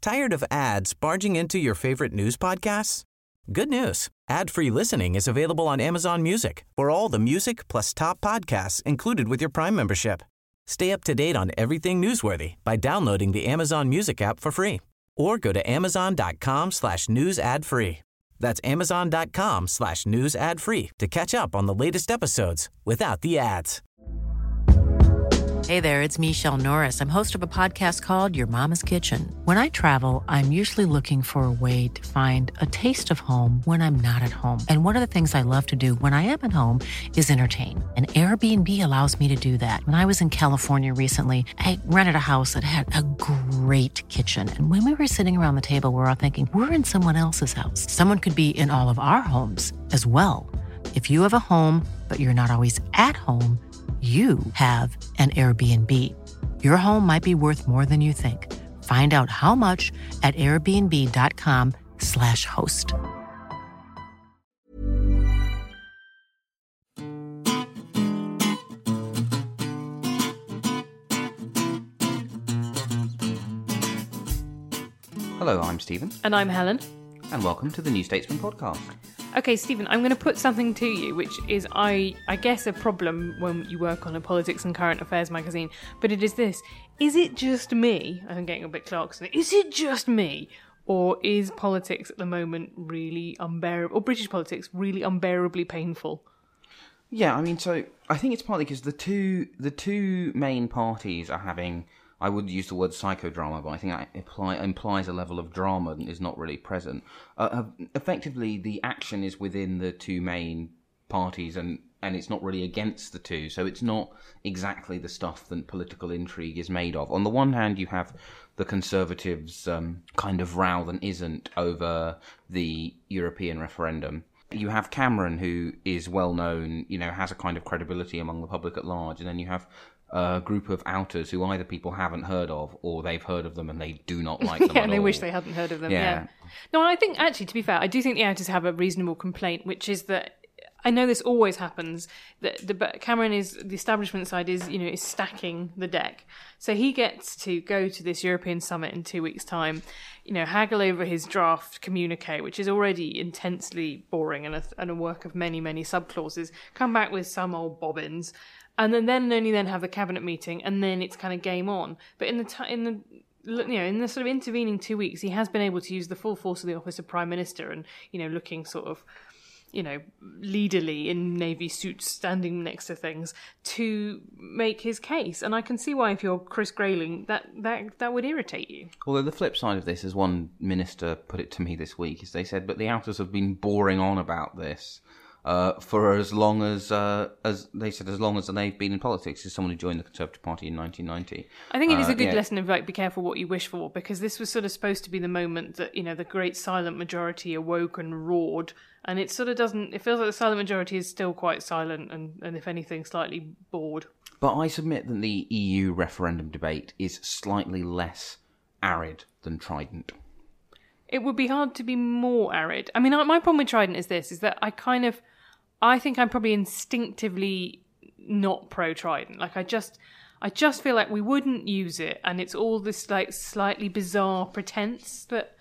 Tired of ads barging into your favorite news podcasts? Good news. Ad-free listening is available on Amazon Music for all the music plus top podcasts included with your Prime membership. Stay up to date on everything newsworthy by downloading the Amazon Music app for free or go to amazon.com/news ad free. That's amazon.com/news ad free to catch up on the latest episodes without the ads. Hey there, it's Michelle Norris. I'm host of a podcast called Your Mama's Kitchen. When I travel, I'm usually looking for a way to find a taste of home when I'm not at home. And one of the things I love to do when I am at home is entertain. And Airbnb allows me to do that. When I was in California recently, I rented a house that had a great kitchen. And when we were sitting around the table, we were all thinking, we're in someone else's house. Someone could be in all of our homes as well. If you have a home, but you're not always at home, you have an Airbnb. Your home might be worth more than you think. Find out how much at airbnb.com/host. Hello, I'm Stephen. And I'm Helen. And welcome to the New Statesman podcast. Okay, Stephen, I'm going to put something to you, which is, I guess, a problem when you work on a politics and current affairs magazine, but it is this. Is it just me? I'm getting a bit Clarkson. Is it just me? Or is politics at the moment really unbearable, or British politics really unbearably painful? Yeah, I mean, so I think it's partly because the two main parties are having, I would use the word psychodrama, but I think that implies a level of drama that is not really present. Effectively, the action is within the two main parties, and it's not really against the two, so it's not exactly the stuff that political intrigue is made of. On the one hand, you have the Conservatives' kind of row that isn't over the European referendum. You have Cameron, who is well known, has a kind of credibility among the public at large, and then you have a group of outers who either people haven't heard of or they've heard of them and they do not like them at all. And they wish they hadn't heard of them, yeah. No, I think, actually, to be fair, I do think the outers have a reasonable complaint, which is that, I know this always happens, but Cameron is, the establishment side is stacking the deck. So he gets to go to this European summit in 2 weeks' time, haggle over his draft communique, which is already intensely boring and a work of many, many sub-clauses, come back with some old bobbins, and then only then have the cabinet meeting, and then it's kind of game on. But in the sort of intervening 2 weeks, he has been able to use the full force of the office of Prime Minister, and looking sort of, leaderly in navy suits, standing next to things to make his case. And I can see why, if you're Chris Grayling, that would irritate you. Although the flip side of this, as one minister put it to me this week, is they said, but the outers have been boring on about this for as long as they said, as long as they've been in politics, as someone who joined the Conservative Party in 1990. I think it is a good lesson of be careful what you wish for, because this was sort of supposed to be the moment that the great silent majority awoke and roared, and it sort of doesn't. It feels like the silent majority is still quite silent and if anything, slightly bored. But I submit that the EU referendum debate is slightly less arid than Trident. It would be hard to be more arid. I mean, my problem with Trident is that I think I'm probably instinctively not pro-Trident. Like, I just feel like we wouldn't use it, and it's all this like slightly bizarre pretense that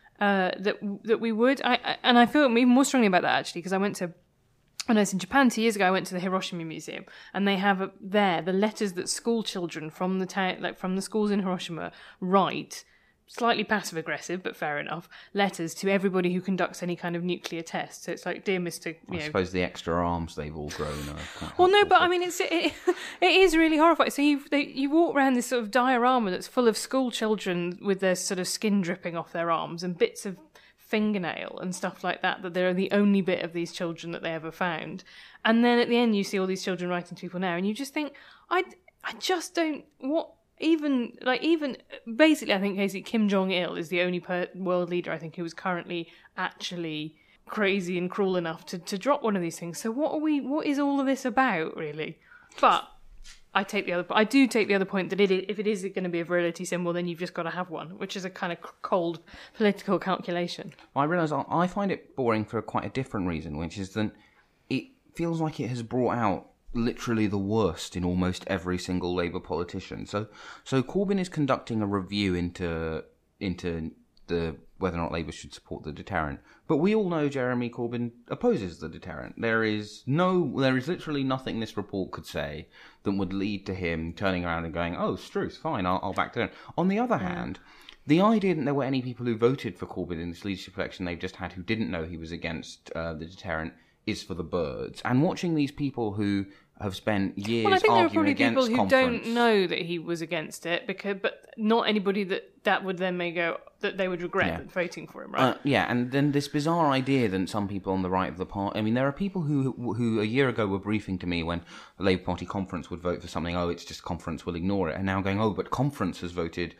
we would. I feel even more strongly about that, actually, because when I was in Japan 2 years ago, I went to the Hiroshima Museum, and they have there the letters that school children from the town, from the schools in Hiroshima, write. Slightly passive-aggressive, but fair enough, letters to everybody who conducts any kind of nuclear test. So it's like, dear Mr. I suppose the extra arms they've all grown are well, no, but I mean, it is really horrifying. So you walk around this sort of diorama that's full of school children with their sort of skin dripping off their arms and bits of fingernail and stuff like that they're the only bit of these children that they ever found. And then at the end, you see all these children writing to people now, and you just think, I just don't... Even basically, I think basically Kim Jong-il is the only world leader, I think, who is currently actually crazy and cruel enough to drop one of these things. So what is all of this about, really? But I do take the other point that if it is going to be a virility symbol, then you've just got to have one, which is a kind of cold political calculation. I realise I find it boring for quite a different reason, which is that it feels like it has brought out literally the worst in almost every single Labour politician. So Corbyn is conducting a review into into the whether or not Labour should support the deterrent. But we all know Jeremy Corbyn opposes the deterrent. There is literally nothing this report could say that would lead to him turning around and going, "Oh, Struth, fine, I'll back down." On the other hand, the idea that there were any people who voted for Corbyn in this leadership election they've just had who didn't know he was against the deterrent is for the birds. And watching these people who have spent years I think there are arguing probably against people who don't know that he was against it, but not anybody that would then may go that they would regret voting for him, right? And then this bizarre idea that some people on the right of the party. I mean, there are people who a year ago were briefing to me when the Labour Party conference would vote for something. Oh, it's just conference, we'll ignore it. And now going, oh, but conference has voted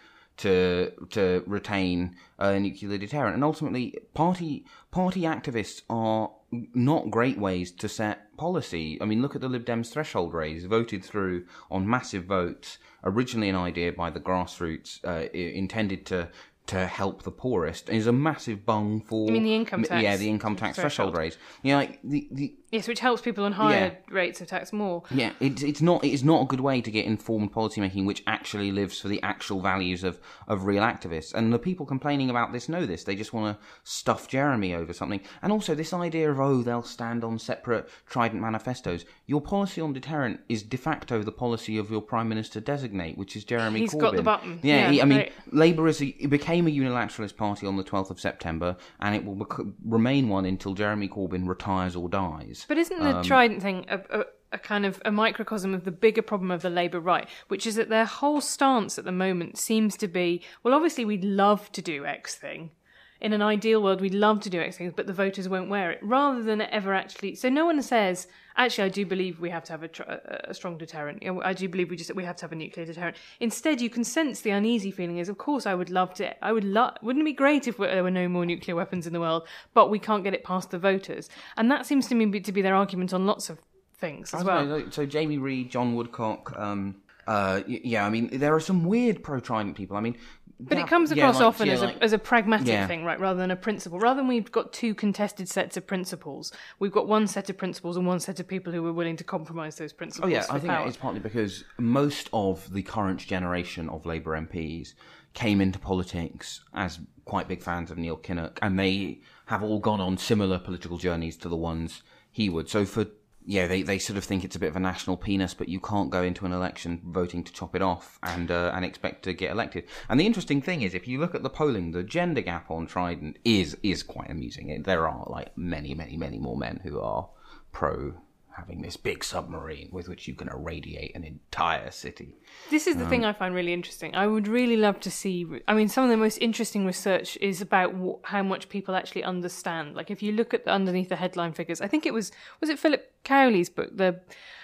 to retain a nuclear deterrent. And ultimately, party activists are not great ways to set policy. I mean, look at the Lib Dems threshold raise, voted through on massive votes, originally an idea by the grassroots, intended to help the poorest, is a massive bung for... You mean the income tax? Yeah, the income tax threshold raise. Yeah, like yes, which helps people on higher rates of tax more. Yeah, it is not a good way to get informed policymaking which actually lives for the actual values of real activists. And the people complaining about this know this. They just want to stuff Jeremy over something. And also this idea of, they'll stand on separate Trident manifestos. Your policy on deterrent is de facto the policy of your Prime Minister designate, which is Jeremy Corbyn. He's got the button. Yeah, Labour became a unilateralist party on the 12th of September, and it will remain one until Jeremy Corbyn retires or dies. But isn't the Trident thing a kind of a microcosm of the bigger problem of the Labour right, which is that their whole stance at the moment seems to be, well, obviously we'd love to do X thing. In an ideal world, we'd love to do X things, but the voters won't wear it, rather than ever actually... So no one says, actually, I do believe we have to have a strong deterrent. I do believe we have to have a nuclear deterrent. Instead, you can sense the uneasy feeling is, of course, wouldn't it be great if there were no more nuclear weapons in the world, but we can't get it past the voters. And that seems to me to be their argument on lots of things as well. So Jamie Reid, John Woodcock, I mean, there are some weird pro-Trident people. I mean... But it comes across often as a pragmatic thing, right, rather than a principle. Rather than we've got two contested sets of principles, we've got one set of principles and one set of people who are willing to compromise those principles. I think it's partly because most of the current generation of Labour MPs came into politics as quite big fans of Neil Kinnock, and they have all gone on similar political journeys to the ones he would. So they sort of think it's a bit of a national penis, but you can't go into an election voting to chop it off and expect to get elected. And the interesting thing is, if you look at the polling, the gender gap on Trident is quite amusing. There are like many, many, many more men who are pro having this big submarine with which you can irradiate an entire city. This is the thing I find really interesting. I would really love to see... I mean, some of the most interesting research is about how much people actually understand. Like, if you look at underneath the headline figures, I think it was it Philip Cowley's book, the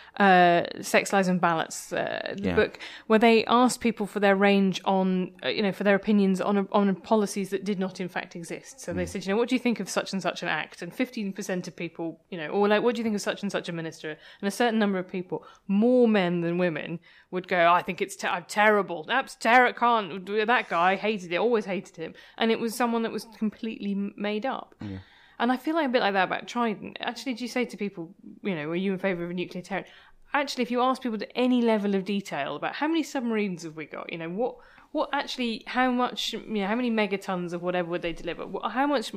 Sex, Lies and Ballots book, where they asked people for their range on, for their opinions on policies that did not in fact exist. So they said, what do you think of such and such an act? And 15% of people, or like, what do you think of such and such a minister? And a certain number of people, more men than women, would go, I think it's terrible. That's terrible. Can't do that guy. Hated it. Always hated him. And it was someone that was completely made up. Yeah. And I feel like a bit like that about Trident. Actually, do you say to people, are you in favour of a nuclear deterrent? Actually, if you ask people to any level of detail about how many submarines have we got, what actually, how much, how many megatons of whatever would they deliver? How much,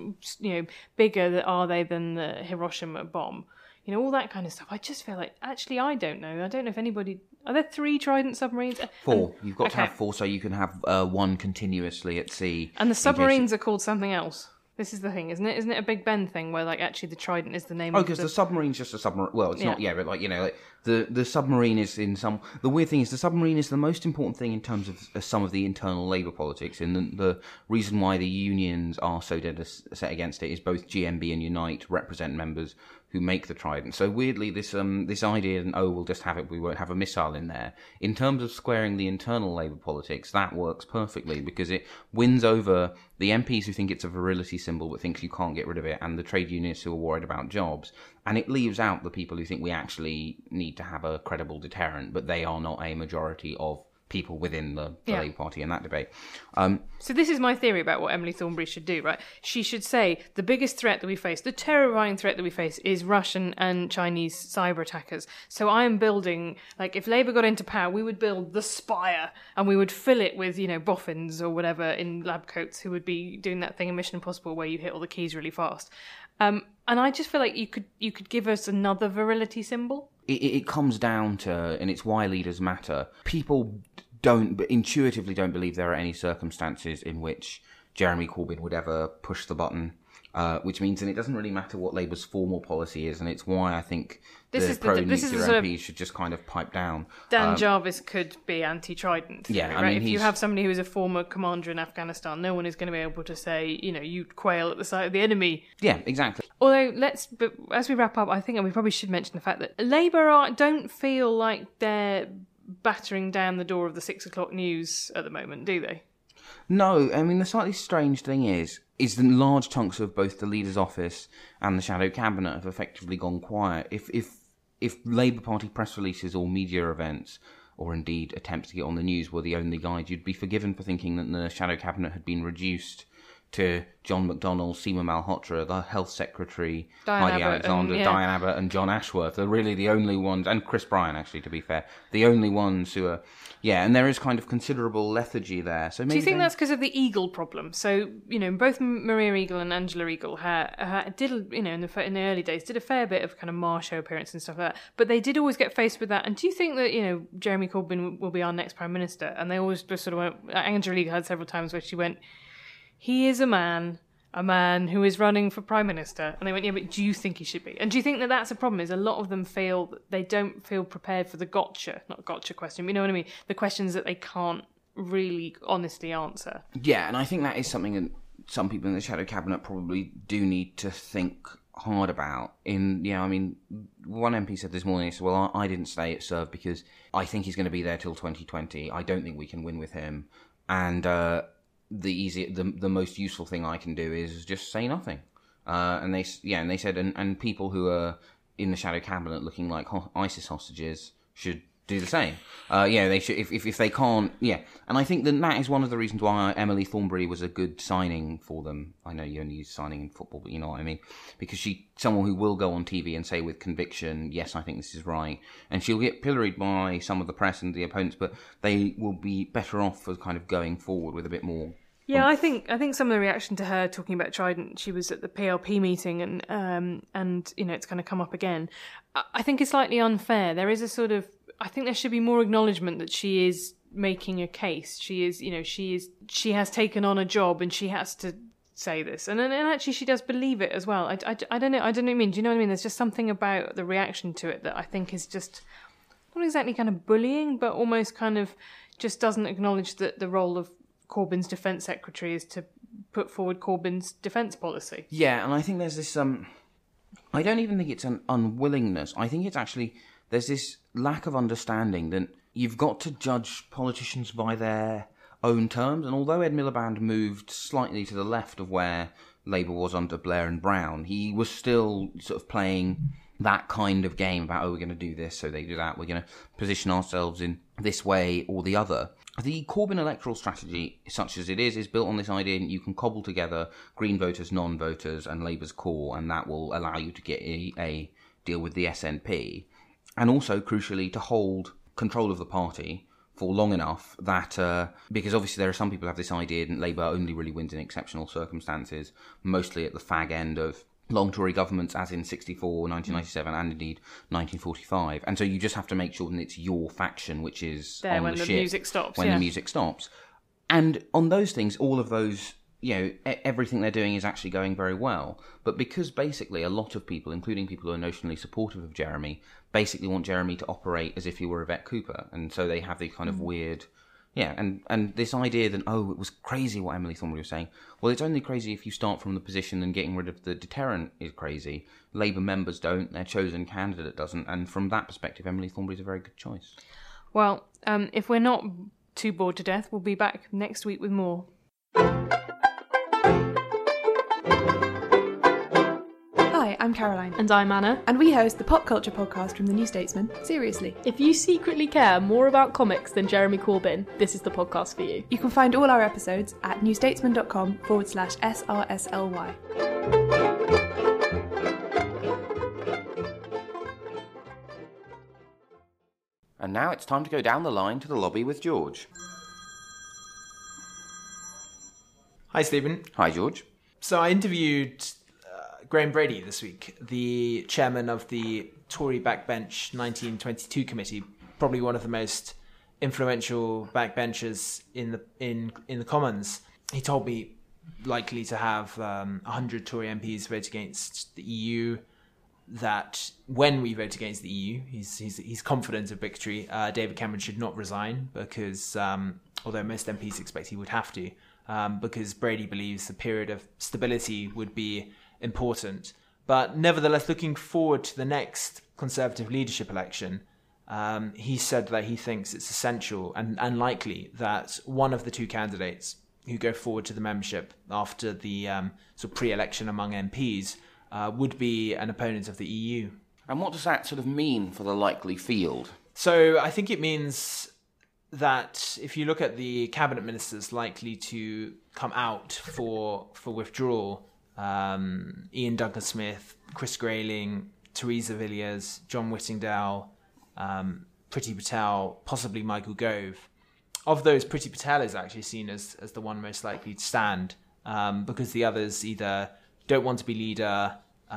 bigger are they than the Hiroshima bomb? All that kind of stuff. I just feel like, actually, I don't know. I don't know if anybody... Are there 3 Trident submarines? 4. You've got to have 4, so you can have one continuously at sea. And the submarines are called something else. This is the thing, isn't it? Isn't it a Big Ben thing where, actually the Trident is the name of because the submarine's just a submarine. Well, it's not, but, the submarine is in some... The weird thing is the submarine is the most important thing in terms of some of the internal Labour politics. And the reason why the unions are so dead set against it is both GMB and Unite represent members who make the Trident. So weirdly, this idea, we'll just have it, we won't have a missile in there. In terms of squaring the internal Labour politics, that works perfectly because it wins over the MPs who think it's a virility symbol but thinks you can't get rid of it, and the trade unionists who are worried about jobs. And it leaves out the people who think we actually need to have a credible deterrent, but they are not a majority of people within the Labour Party in that debate. So this is my theory about what Emily Thornberry should do, right? She should say the biggest threat that we face, the terrifying threat that we face, is Russian and Chinese cyber attackers. So I am building, like, if Labour got into power, we would build the Spire, and we would fill it with, boffins or whatever in lab coats who would be doing that thing in Mission Impossible where you hit all the keys really fast. And I just feel like you could give us another virility symbol. It comes down to, and it's why leaders matter. People intuitively don't believe there are any circumstances in which Jeremy Corbyn would ever push the button, which means that it doesn't really matter what Labour's formal policy is, and it's why I think the pro-nuclear MPs should just kind of pipe down. Dan Jarvis could be anti-Trident. Yeah, right? If you have somebody who is a former commander in Afghanistan, no one is going to be able to say, you quail at the sight of the enemy. Yeah, exactly. Although, but as we wrap up, I think we probably should mention the fact that Labour don't feel like they're battering down the door of the 6 o'clock news at the moment, do they? No, I mean, the slightly strange thing is that large chunks of both the leader's office and the shadow cabinet have effectively gone quiet. If Labour Party press releases or media events, or indeed attempts to get on the news, were the only guide, you'd be forgiven for thinking that the shadow cabinet had been reduced to John McDonnell, Seema Malhotra, the Health Secretary, Heidi Alexander, Diane Abbott and John Ashworth. They're really the only ones, and Chris Bryan, actually, to be fair, the only ones who are... Yeah, and there is kind of considerable lethargy there. So maybe do you think that's because of the Eagle problem? So, both Maria Eagle and Angela Eagle did, in the early days, did a fair bit of kind of Mar show appearance and stuff like that, but they did always get faced with that. And do you think that, Jeremy Corbyn will be our next Prime Minister? And they always just sort of went... Angela Eagle had several times where she went... He is a man who is running for Prime Minister. And they went, yeah, but do you think he should be? And do you think that that's a problem? Is a lot of them feel that they don't feel prepared for the not gotcha question, but you know what I mean? The questions that they can't really honestly answer. Yeah, and I think that is something that some people in the shadow cabinet probably do need to think hard about. One MP said this morning, he said, well, I didn't stay at Serve because I think he's going to be there till 2020. I don't think we can win with him. And... the most useful thing I can do is just say nothing. And they said, and people who are in the shadow cabinet looking like ISIS hostages should do the same. They should, if they can't, And I think that is one of the reasons why Emily Thornberry was a good signing for them. I know you only use signing in football, but you know what I mean. Because she's someone who will go on TV and say with conviction, yes, I think this is right. And she'll get pilloried by some of the press and the opponents, but they will be better off for kind of going forward with a bit more. Yeah, I think some of the reaction to her talking about Trident, she was at the PLP meeting and it's going to come up again. I think it's slightly unfair. There is a sort of, I think there should be more acknowledgement that she is making a case. She has taken on a job and she has to say this. And actually she does believe it as well. I don't know. I don't know what I mean. Do you know what I mean? There's just something about the reaction to it that I think is just not exactly kind of bullying, but almost kind of just doesn't acknowledge that the role of Corbyn's defence secretary is to put forward Corbyn's defence policy. Yeah, and I think there's this... I don't even think it's an unwillingness. I think it's actually... There's this lack of understanding that you've got to judge politicians by their own terms. And although Ed Miliband moved slightly to the left of where Labour was under Blair and Brown, he was still sort of playing that kind of game about, we're going to do this, so they do that. We're going to position ourselves in this way or the other. The Corbyn electoral strategy, such as it is built on this idea that you can cobble together Green voters, non-voters, and Labour's core, and that will allow you to get a deal with the SNP. And also, crucially, to hold control of the party for long enough that, because obviously there are some people who have this idea that Labour only really wins in exceptional circumstances, mostly at the fag end of long Tory governments, as in 64, 1997, and indeed 1945. And so you just have to make sure that it's your faction which is there on when the ship music stops. When the music stops. And on those things, all of those, everything they're doing is actually going very well. But because basically a lot of people, including people who are notionally supportive of Jeremy, basically want Jeremy to operate as if he were Yvette Cooper. And so they have these kind of weird... Yeah, and this idea that, it was crazy what Emily Thornberry was saying. Well, it's only crazy if you start from the position and getting rid of the deterrent is crazy. Labour members don't, their chosen candidate doesn't, and from that perspective, Emily Thornberry is a very good choice. Well, if we're not too bored to death, we'll be back next week with more. Hi, Hi, I'm Caroline. And I'm Anna. And we host the pop culture podcast from The New Statesman, Seriously. If you secretly care more about comics than Jeremy Corbyn, this is the podcast for you. You can find all our episodes at newstatesman.com/SRSLY. And now it's time to go down the line to the lobby with George. Hi, Stephen. Hi, George. So I interviewed Graham Brady this week, the chairman of the Tory backbench 1922 committee, probably one of the most influential backbenchers in the Commons. He told me likely to have 100 Tory MPs vote against the EU. That when we vote against the EU, he's confident of victory. David Cameron should not resign because, although most MPs expect he would have to, because Brady believes a period of stability would be important. But nevertheless, looking forward to the next Conservative leadership election, he said that he thinks it's essential and likely that one of the two candidates who go forward to the membership after the sort of pre-election among MPs would be an opponent of the EU. And what does that sort of mean for the likely field? So I think it means that if you look at the cabinet ministers likely to come out for withdrawal, Ian Duncan-Smith, Chris Grayling, Theresa Villiers, John Whittingdale, Priti Patel, possibly Michael Gove. Of those, Priti Patel is actually seen as the one most likely to stand, because the others either don't want to be leader,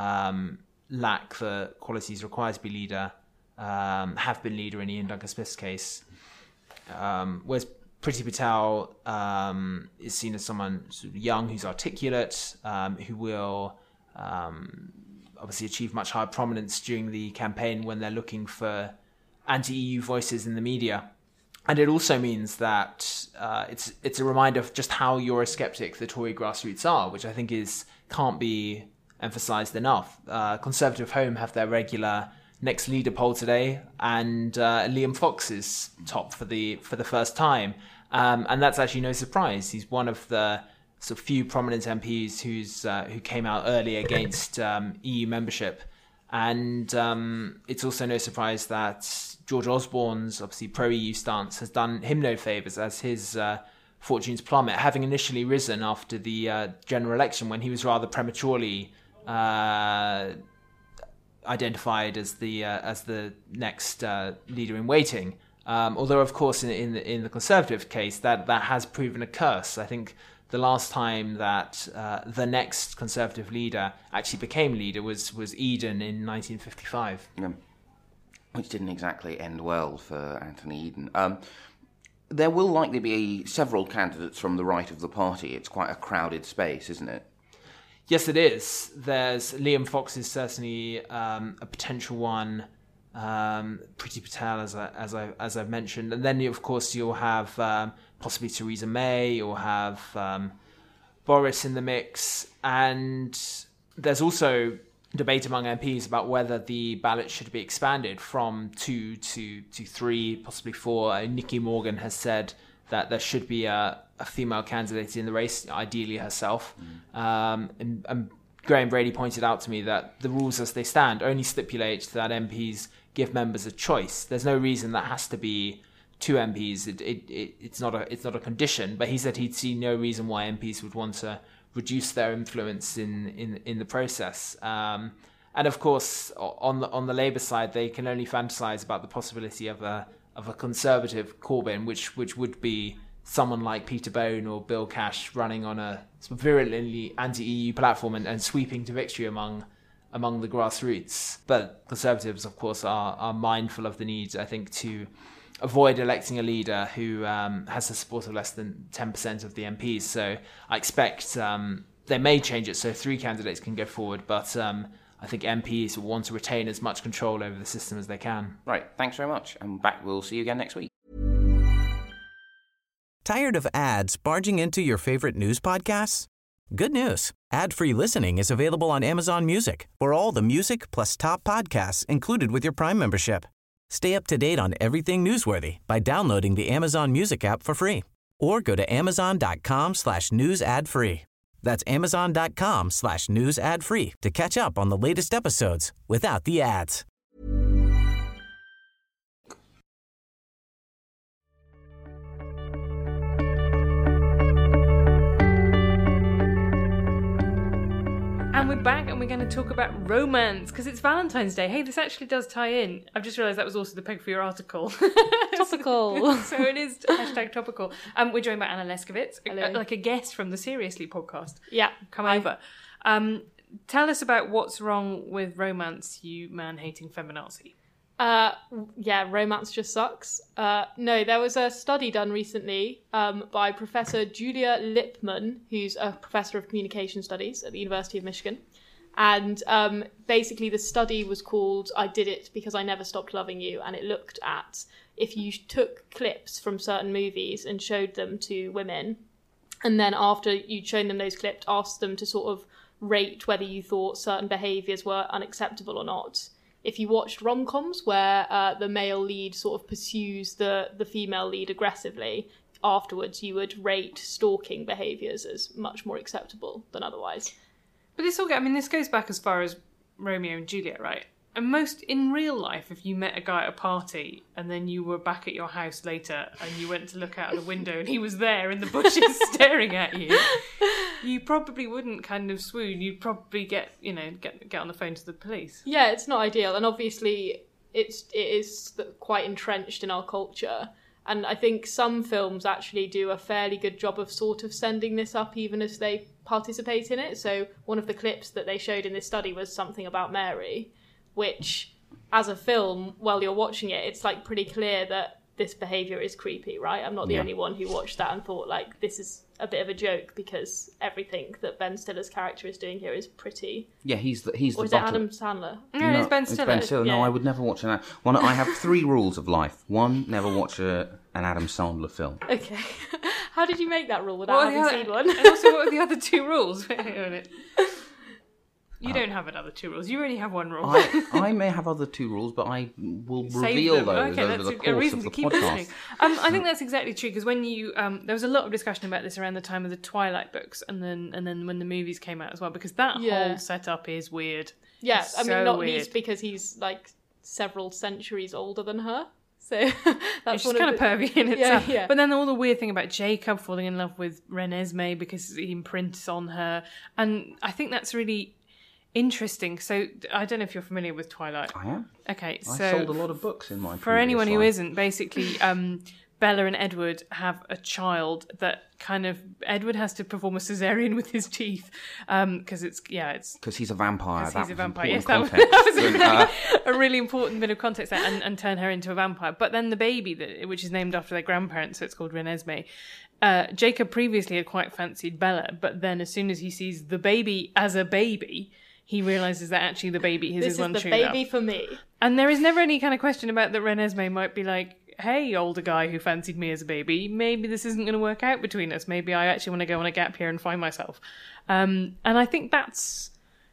lack the qualities required to be leader, have been leader in Ian Duncan-Smith's case. Whereas Priti Patel is seen as someone sort of young who's articulate, who will obviously achieve much higher prominence during the campaign when they're looking for anti-EU voices in the media. And it also means that it's a reminder of just how Eurosceptic the Tory grassroots are, which I think can't be emphasised enough. Conservative Home have their regular Next Leader poll today, and Liam Fox is top for the first time, and that's actually no surprise. He's one of the sort of few prominent MPs who came out early against EU membership, and it's also no surprise that George Osborne's obviously pro-EU stance has done him no favours as his fortunes plummet, having initially risen after the general election when he was rather prematurely identified as the next leader in waiting. Although, of course, in the Conservative case, that has proven a curse. I think the last time that the next Conservative leader actually became leader was Eden in 1955. Yeah. Which didn't exactly end well for Anthony Eden. There will likely be several candidates from the right of the party. It's quite a crowded space, isn't it? Yes, it is. There's Liam Fox is certainly a potential one. Priti Patel, as I've mentioned, and then of course you'll have possibly Theresa May. You'll have Boris in the mix, and there's also debate among MPs about whether the ballot should be expanded from 2 to 3, possibly 4. Nicky Morgan has said that there should be a female candidate in the race, ideally herself. And Graham Brady pointed out to me that the rules as they stand only stipulate that MPs give members a choice. There's no reason that has to be 2 MPs. It's not a condition, but he said he'd see no reason why MPs would want to reduce their influence in the process. And of course, on the Labour side, they can only fantasise about the possibility of a Conservative Corbyn, which would be someone like Peter Bone or Bill Cash running on a sort of virulently anti-EU platform and sweeping to victory among the grassroots. But Conservatives, of course, are mindful of the need, I think, to avoid electing a leader who has the support of less than 10% of the MPs. So I expect they may change it so 3 candidates can go forward, but I think MPs will want to retain as much control over the system as they can. Right, thanks very much. And we'll see you again next week. Tired of ads barging into your favorite news podcasts? Good news. Ad-free listening is available on Amazon Music for all the music plus top podcasts included with your Prime membership. Stay up to date on everything newsworthy by downloading the Amazon Music app for free or go to amazon.com/news ad free. That's Amazon.com/news ad free to catch up on the latest episodes without the ads. And we're back and we're going to talk about romance because it's Valentine's Day. Hey, this actually does tie in. I've just realised that was also the peg for your article. Topical. So it is #topical. We're joined by Anna Leskowitz, like a guest from the Seriously podcast. Yeah. Come over. Tell us about what's wrong with romance, you man-hating feminazi. Yeah, romance just sucks. No, there was a study done recently by Professor Julia Lippmann, who's a professor of communication studies at the University of Michigan. And basically the study was called I Did It Because I Never Stopped Loving You. And it looked at if you took clips from certain movies and showed them to women, and then after you'd shown them those clips, asked them to sort of rate whether you thought certain behaviours were unacceptable or not. If you watched rom-coms where the male lead sort of pursues the female lead aggressively, afterwards you would rate stalking behaviours as much more acceptable than otherwise. But this goes back as far as Romeo and Juliet, right? And most in real life, if you met a guy at a party and then you were back at your house later and you went to look out of the window and he was there in the bushes staring at you, you probably wouldn't kind of swoon. You'd probably get on the phone to the police. Yeah, it's not ideal, and obviously it is quite entrenched in our culture. And I think some films actually do a fairly good job of sort of sending this up even as they participate in it. So one of the clips that they showed in this study was Something About Mary, which, as a film, while you're watching it, it's like pretty clear that this behaviour is creepy, right? I'm not the only one who watched that and thought, like, this is a bit of a joke because everything that Ben Stiller's character is doing here is pretty... Yeah, he's the Or is it Adam Sandler? No, it's Ben Stiller. It's Ben Stiller. No, I would never watch that. I have 3 rules of life. 1, never watch an Adam Sandler film. Okay. How did you make that rule without having seen one? And also, what are the other 2 rules? Wait a minute. You don't have another 2 rules. You only have 1 rule. I may have other 2 rules, but I will reveal those over the course of the podcast. I think that's exactly true, because when you there was a lot of discussion about this around the time of the Twilight books, and then when the movies came out as well, because that whole setup is weird. Yeah, it's not weird. least because he's like several centuries older than her. So that's it's kind of pervy in itself. Yeah. But then all the weird thing about Jacob falling in love with Renesmee because he imprints on her, and I think that's really interesting. So I don't know if you're familiar with Twilight. I am. Okay, so I sold a lot of books in my for anyone who life. isn't, basically Bella and Edward have a child that kind of Edward has to perform a cesarean with his teeth because because he's a vampire. He's a vampire. Yes, that was a really important bit of context there, and turn her into a vampire. But then the baby, which is named after their grandparents, so it's called Renesmee. Jacob previously had quite fancied Bella, but then as soon as he sees the baby as a baby, he realises that actually the baby is his one true love. This is the baby for me. And there is never any kind of question about that Renesmee might be like, hey, older guy who fancied me as a baby, maybe this isn't going to work out between us. Maybe I actually want to go on a gap here and find myself. And I think that's...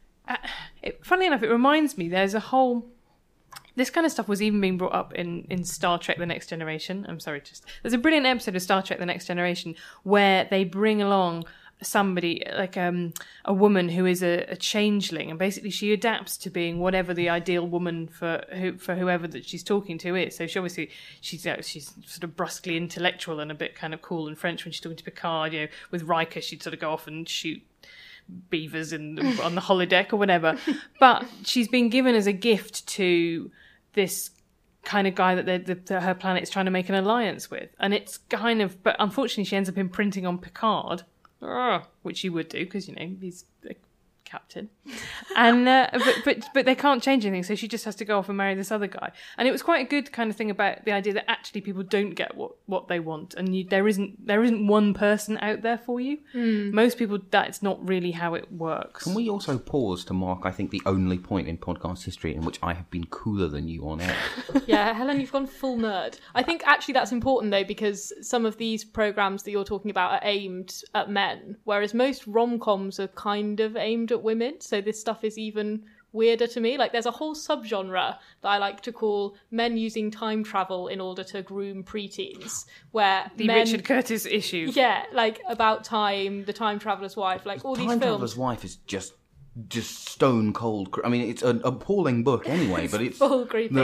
funnily enough, it reminds me, there's a whole... This kind of stuff was even being brought up in Star Trek The Next Generation. There's a brilliant episode of Star Trek The Next Generation where they bring along somebody like a woman who is a changeling, and basically she adapts to being whatever the ideal woman for whoever that she's talking to is. So she's sort of brusquely intellectual and a bit kind of cool and French when she's talking to Picard. With Riker, she'd sort of go off and shoot beavers on the holodeck or whatever. But she's been given as a gift to this kind of guy that her planet is trying to make an alliance with, and it's kind of. But unfortunately, she ends up imprinting on Picard. Which she would do because he's the captain, and but they can't change anything, so she just has to go off and marry this other guy. And it was quite a good kind of thing about the idea that actually people don't get what they want, and there isn't one person out there for you. Most people, that's not really how it works. Can we also pause to mark, I think, the only point in podcast history in which I have been cooler than you on air? Yeah, Helen, you've gone full nerd. I think actually that's important though, because some of these programmes that you're talking about are aimed at men, whereas most rom-coms are kind of aimed at women, so this stuff is even weirder to me. Like, there's a whole subgenre that I like to call men using time travel in order to groom preteens, where the Richard Curtis issue. Yeah, like About Time, The Time Traveller's Wife, like all these films. Time Traveller's Wife is just stone cold. I mean, it's an appalling book anyway, but it's full creepy.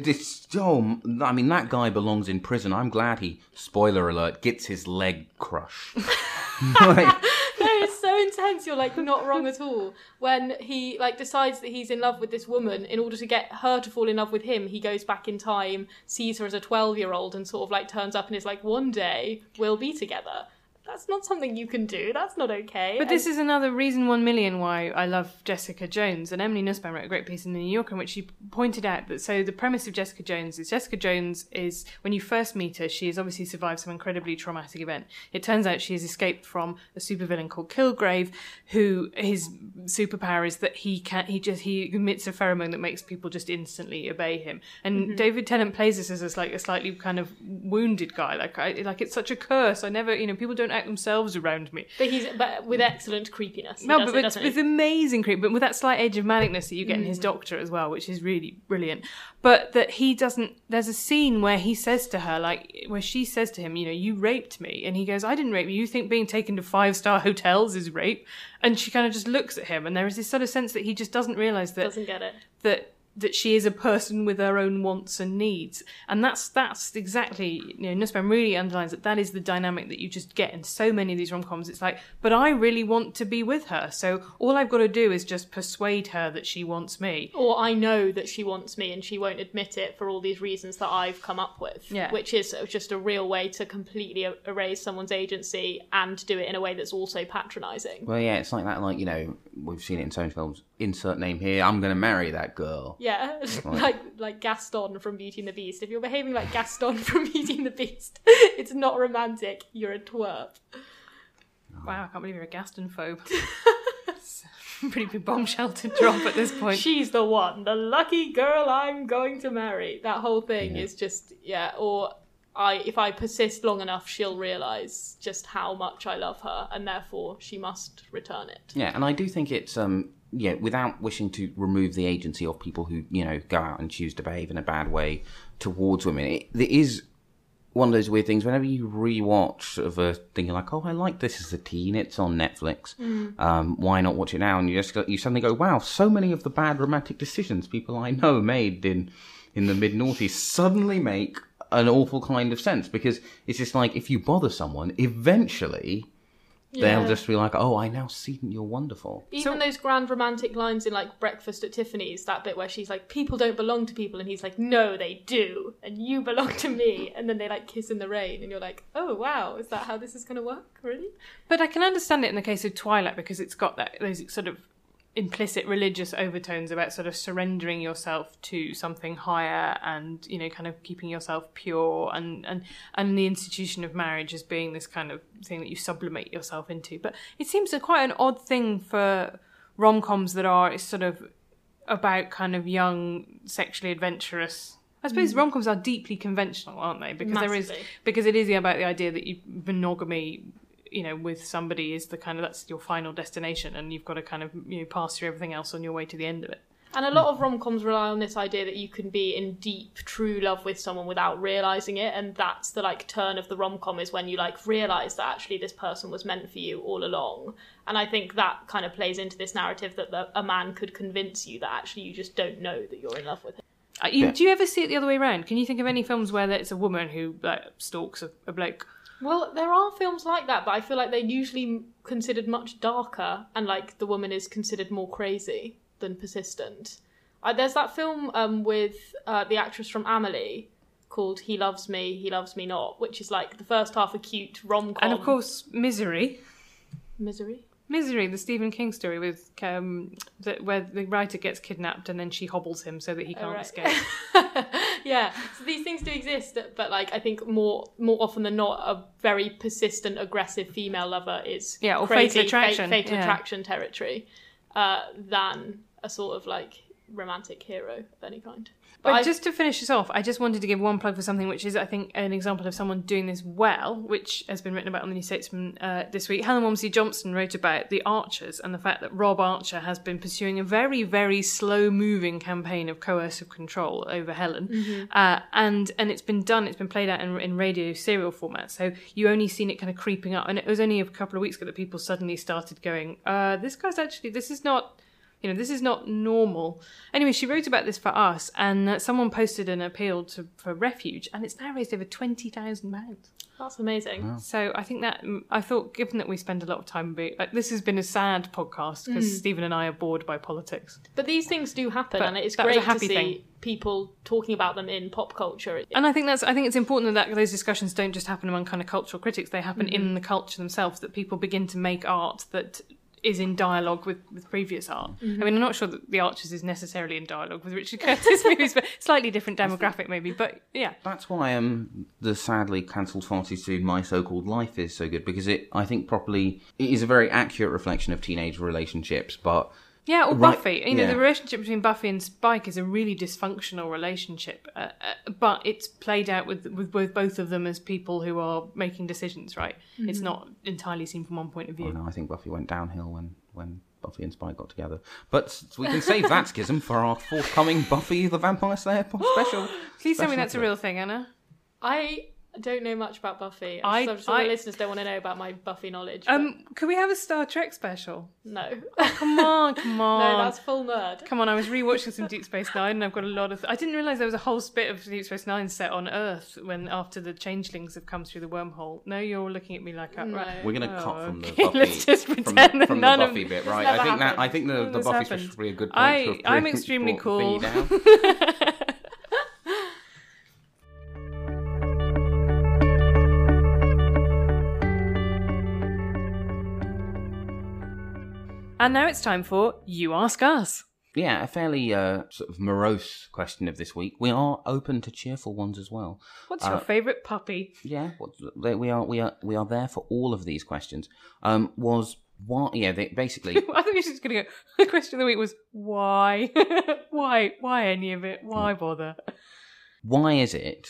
I mean, that guy belongs in prison. I'm glad he, spoiler alert, gets his leg crushed. No, it's so intense. You're like not wrong at all. When he like decides that he's in love with this woman, in order to get her to fall in love with him, he goes back in time, sees her as a 12-year-old, and sort of like turns up and is like, one day we'll be together. That's not something you can do. That's not okay. But this is another reason 1 million why I love Jessica Jones. And Emily Nussbaum wrote a great piece in The New Yorker in which she pointed out that, so the premise of Jessica Jones is, when you first meet her, she has obviously survived some incredibly traumatic event. It turns out she has escaped from a supervillain called Kilgrave, who his superpower is that he emits a pheromone that makes people just instantly obey him. And David Tennant plays this as like a slightly kind of wounded guy. Like it's such a curse. I never, people don't act themselves around me. But with excellent creepiness. But with amazing creep, but with that slight edge of manicness that you get in his Doctor as well, which is really brilliant. But that he doesn't. There's a scene where he says to her, where she says to him, you raped me, and he goes, I didn't rape you. You think being taken to 5-star hotels is rape? And she kind of just looks at him, and there is this sort of sense that he just doesn't realise that doesn't get it. that she is a person with her own wants and needs. And that's exactly, Nussbaum really underlines that is the dynamic that you just get in so many of these rom-coms. It's like, but I really want to be with her, so all I've got to do is just persuade her that she wants me. Or I know that she wants me and she won't admit it for all these reasons that I've come up with. Yeah. Which is just a real way to completely erase someone's agency and do it in a way that's also patronising. Well, yeah, it's like that, we've seen it in so many films. Insert name here, I'm going to marry that girl. Yeah, like Gaston from Beauty and the Beast. If you're behaving like Gaston from Beauty and the Beast, it's not romantic. You're a twerp. Wow, I can't believe you're a Gaston phobe. Pretty big bombshell to drop at this point. She's the one, the lucky girl I'm going to marry. That whole thing is just, or if I persist long enough, she'll realise just how much I love her, and therefore she must return it. Yeah, and I do think it's, without wishing to remove the agency of people who, go out and choose to behave in a bad way towards women, it is one of those weird things. Whenever you rewatch of a thing, you're like, oh, I like this as a teen, it's on Netflix. Why not watch it now? And you suddenly go, wow, so many of the bad romantic decisions people I know made in the mid-noughties suddenly make an awful kind of sense, because it's just like, if you bother someone, eventually they'll just be like, oh, I now see that you're wonderful. Even those grand romantic lines in Breakfast at Tiffany's, that bit where she's like, people don't belong to people, and he's like, no, they do, and you belong to me, and then they kiss in the rain, and you're like, oh wow, is that how this is going to work, really? But I can understand it in the case of Twilight, because it's got those sort of implicit religious overtones about sort of surrendering yourself to something higher, and kind of keeping yourself pure, and the institution of marriage as being this kind of thing that you sublimate yourself into. But it seems quite an odd thing for rom-coms that are sort of about kind of young, sexually adventurous. I suppose rom-coms are deeply conventional, aren't they? Because because it is about the idea that monogamy, with somebody is the kind of, that's your final destination, and you've got to kind of, pass through everything else on your way to the end of it. And a lot of rom-coms rely on this idea that you can be in deep, true love with someone without realising it, and that's the turn of the rom-com, is when you realise that actually this person was meant for you all along. And I think that kind of plays into this narrative that a man could convince you that actually you just don't know that you're in love with him. Do you ever see it the other way around? Can you think of any films where it's a woman who stalks a bloke? Well, there are films like that, but I feel like they're usually considered much darker, and the woman is considered more crazy than persistent. There's that film with the actress from Amelie called He Loves Me, He Loves Me Not, which is the first half a cute rom-com. And of course, Misery, the Stephen King story with where the writer gets kidnapped and then she hobbles him so that he can't escape. Yeah, so these things do exist, but I think more often than not, a very persistent, aggressive female lover is or crazy, fatal attraction, fatal attraction territory, than a sort of romantic hero of any kind. But just to finish this off, I just wanted to give one plug for something which is, I think, an example of someone doing this well, which has been written about on the New Statesman this week. Helen Walmsley-Johnson wrote about the Archers and the fact that Rob Archer has been pursuing a very, very slow-moving campaign of coercive control over Helen. And it's been played out in radio serial format. So you only seen it kind of creeping up. And it was only a couple of weeks ago that people suddenly started going, this is not normal. Anyway, she wrote about this for us, and someone posted an appeal for refuge, and it's now raised over £20,000. That's amazing. Wow. So I thought, given that we spend a lot of time this has been a sad podcast because Stephen and I are bored by politics. But these things do happen, But and it's that was great a happy to see thing. people talking about them in pop culture. And I think it's important that those discussions don't just happen among kind of cultural critics; they happen in the culture themselves. That people begin to make art that is in dialogue with previous art. I mean, I'm not sure that The Archers is necessarily in dialogue with Richard Curtis movies, but slightly different demographic maybe. But yeah, That's why the sadly cancelled far too soon My So-Called Life is so good, because it is a very accurate reflection of teenage relationships, but yeah, or Right, Buffy. yeah. The relationship between Buffy and Spike is a really dysfunctional relationship, but it's played out with both of them as people who are making decisions. Right? It's not entirely seen from one point of view. oh no, I think Buffy went downhill when Buffy and Spike got together. But we can save that schism for our forthcoming Buffy the Vampire Slayer special. Please tell me special that's a episode. real thing, Anna. I don't know much about Buffy. I'm sure the listeners don't want to know about my Buffy knowledge. But Could we have a Star Trek special? no. Come on. No, that's full nerd. Come on, I was rewatching some Deep Space Nine, and I've got a lot of. I didn't realise there was a whole bit of Deep Space Nine set on Earth after the changelings have come through the wormhole. No, you're looking at me like that. Right. We're going to cut from the okay, Buffy, let's just pretend that from none the of Buffy bit, this right? never I think the this Buffy happened. special would be a good point. I'm extremely cool. Down. And now it's time for You Ask Us. Yeah, a fairly sort of morose question of this week. We are open to cheerful ones as well. What's your favourite puppy? Yeah, we are there for all of these questions. Basically. I thought you were just going to go. The question of the week was why? Why any of it? Why bother? Why is it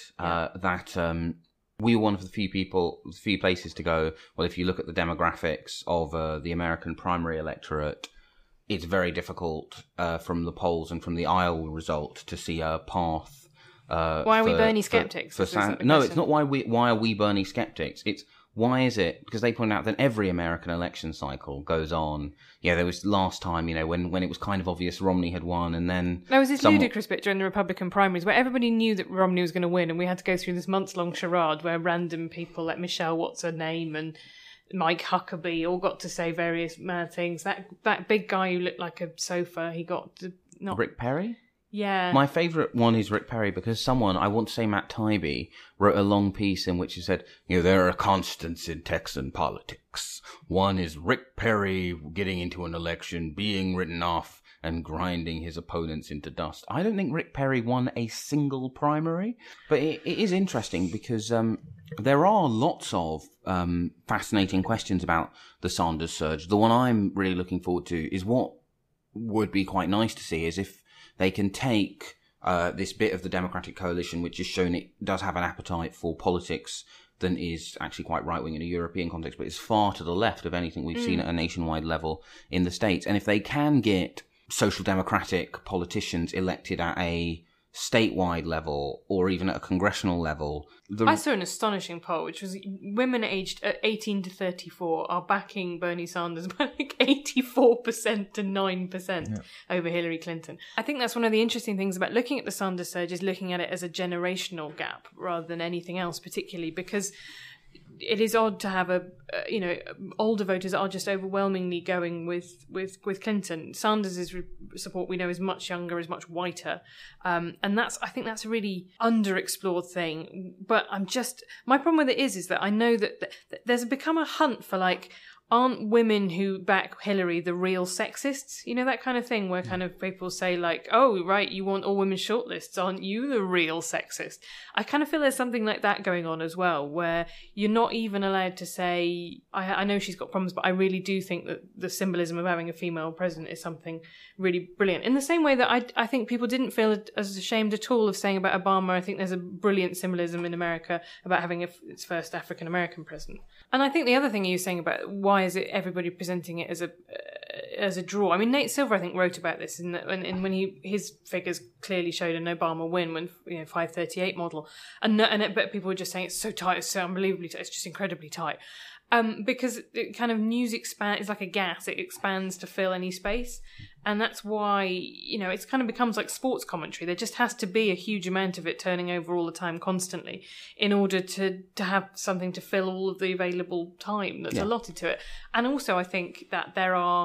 that we were one of the few places to go, well, if you look at the demographics of the American primary electorate, it's very difficult from the polls and from the Iowa result to see a path. Why are we Bernie skeptics? No, it's not why are we Bernie skeptics. It's why is it? Because they point out that every American election cycle goes on. Yeah, there was last time, when it was kind of obvious Romney had won, and then there was this ludicrous bit during the Republican primaries where everybody knew that Romney was going to win, and we had to go through this months-long charade where random people like Michelle What's Her Name and Mike Huckabee all got to say various mad things. That big guy who looked like a sofa, he got to not Rick Perry. Yeah. My favourite one is Rick Perry because someone, I want to say Matt Taibbi, wrote a long piece in which he said, there are constants in Texan politics. One is Rick Perry getting into an election, being written off, and grinding his opponents into dust. I don't think Rick Perry won a single primary, but it is interesting because there are lots of fascinating questions about the Sanders surge. The one I'm really looking forward to is what would be quite nice to see is if they can take this bit of the Democratic coalition, which has shown it does have an appetite for politics that is actually quite right-wing in a European context, but is far to the left of anything we've seen at a nationwide level in the States. And if they can get social democratic politicians elected at a statewide level or even at a congressional level. I saw an astonishing poll, which was women aged 18 to 34 are backing Bernie Sanders by like 84% to 9% over Hillary Clinton. I think that's one of the interesting things about looking at the Sanders surge is looking at it as a generational gap rather than anything else, particularly because it is odd to have older voters are just overwhelmingly going with Clinton. Sanders' support we know is much younger, is much whiter, and I think that's a really underexplored thing. But my problem with it is that I know that there's become a hunt for aren't women who back Hillary the real sexists? You know, that kind of thing where kind of people say like, oh, right, you want all women shortlists, aren't you the real sexist? I kind of feel there's something like that going on as well, where you're not even allowed to say, I know she's got problems, but I really do think that the symbolism of having a female president is something really brilliant. In the same way that I think people didn't feel as ashamed at all of saying about Obama, I think there's a brilliant symbolism in America about having its first African-American president. And I think the other thing you were saying about why is it everybody presenting it as a draw? I mean, Nate Silver, I think, wrote about this and when his figures clearly showed an Obama win when 538 model, but people were just saying it's so tight, it's so unbelievably tight, it's just incredibly tight. Because it kind of news expands, it's like a gas, it expands to fill any space. And that's why, it's kind of becomes like sports commentary. There just has to be a huge amount of it turning over all the time constantly in order to have something to fill all of the available time that's allotted to it. And also I think that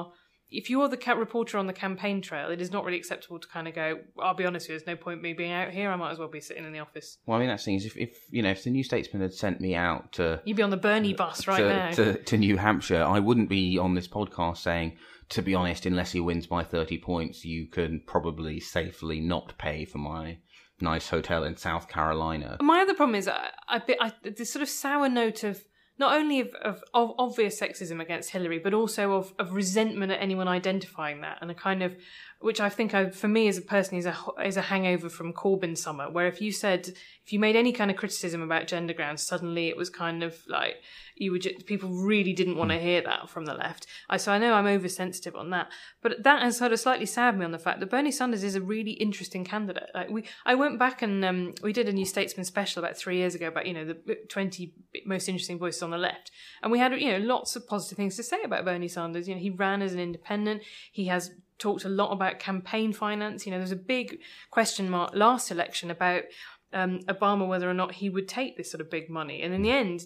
if you are the reporter on the campaign trail, it is not really acceptable to kind of go, I'll be honest with you, there's no point me being out here, I might as well be sitting in the office. Well, I mean, that's the thing is, if the New Statesman had sent me out to... You'd be on the Bernie bus now. To New Hampshire, I wouldn't be on this podcast saying, to be honest, unless he wins by 30 points, you can probably safely not pay for my nice hotel in South Carolina. My other problem is this sort of sour note of not only of obvious sexism against Hillary, but also of resentment at anyone identifying that, and a kind of, which I think for me as a person is a hangover from Corbyn summer, where if you made any kind of criticism about gender grounds, suddenly it was kind of like people really didn't want to hear that from the left. So I know I'm oversensitive on that, but that has sort of slightly soured me on the fact that Bernie Sanders is a really interesting candidate. I went back and we did a New Statesman special about 3 years ago about the 20 most interesting voices on the left, and we had lots of positive things to say about Bernie Sanders. He ran as an independent. He has talked a lot about campaign finance. There's a big question mark last election about Obama, whether or not he would take this sort of big money. And in the end,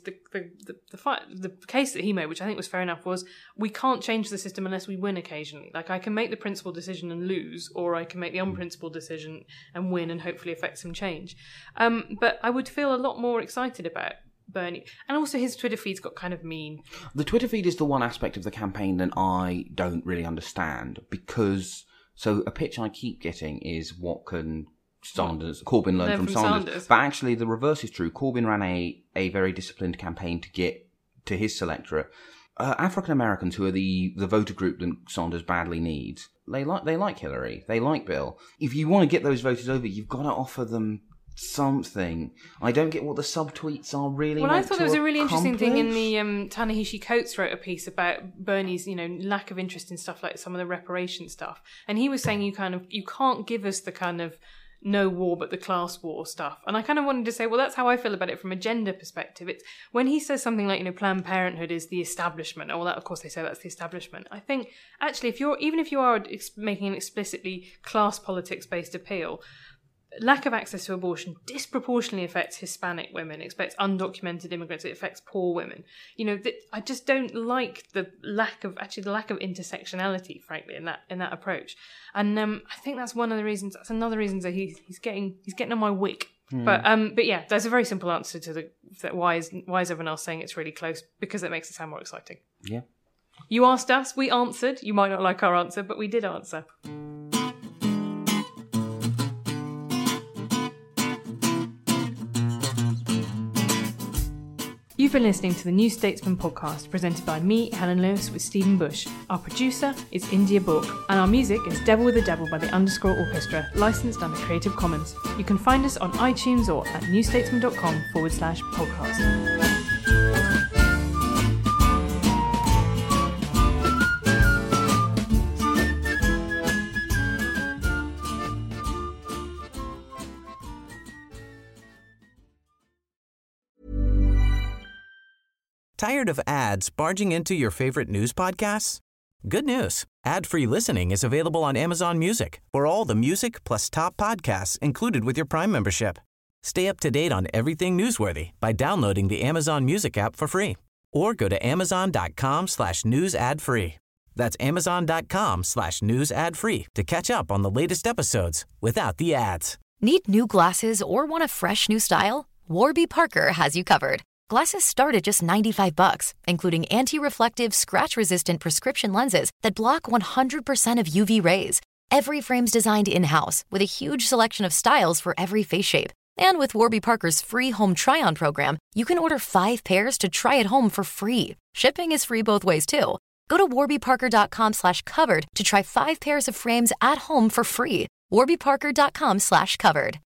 the case that he made, which I think was fair enough, was we can't change the system unless we win occasionally. Like, I can make the principled decision and lose, or I can make the unprincipled decision and win and hopefully affect some change. But I would feel a lot more excited about Bernie. And also his Twitter feed's got kind of mean. The Twitter feed is the one aspect of the campaign that I don't really understand, because a pitch I keep getting is what can Corbyn learn from Sanders. But actually the reverse is true. Corbyn ran a very disciplined campaign to get to his selectorate. African Americans, who are the voter group that Sanders badly needs, they like Hillary, they like Bill. If you want to get those voters over, you've got to offer them something. I don't get what the subtweets are really. Well, I thought there was a really interesting thing in the Ta-Nehisi Coates wrote a piece about Bernie's, lack of interest in stuff like some of the reparation stuff, and he was saying you can't give us the kind of no war but the class war stuff. And I kind of wanted to say, well, that's how I feel about it from a gender perspective. It's when he says something like, Planned Parenthood is the establishment, or that, of course, they say that's the establishment. I think actually, even if you are making an explicitly class politics based appeal, lack of access to abortion disproportionately affects Hispanic women, it affects undocumented immigrants, it affects poor women. I just don't like the lack of intersectionality, frankly, in that approach. And I think that's one of the reasons. That's another reason that he's getting on my wick. But yeah, there's a very simple answer to why is everyone else saying it's really close? Because it makes it sound more exciting. Yeah. You asked us, we answered. You might not like our answer, but we did answer. You've been listening to the New Statesman podcast, presented by me, Helen Lewis, with Stephen Bush. Our producer is India Book, and our music is Devil with the Devil by the _ Orchestra, licensed under Creative Commons. You can find us on iTunes or at newstatesman.com/podcast. Tired of ads barging into your favorite news podcasts? Good news. Ad-free listening is available on Amazon Music for all the music plus top podcasts included with your Prime membership. Stay up to date on everything newsworthy by downloading the Amazon Music app for free or go to amazon.com/news ad free. That's amazon.com/news ad free to catch up on the latest episodes without the ads. Need new glasses or want a fresh new style? Warby Parker has you covered. Glasses start at just $95, including anti-reflective, scratch-resistant prescription lenses that block 100% of UV rays. Every frame's designed in-house with a huge selection of styles for every face shape. And with Warby Parker's free home try-on program, you can order 5 pairs to try at home for free. Shipping is free both ways, too. Go to warbyparker.com/covered to try 5 pairs of frames at home for free. warbyparker.com/covered.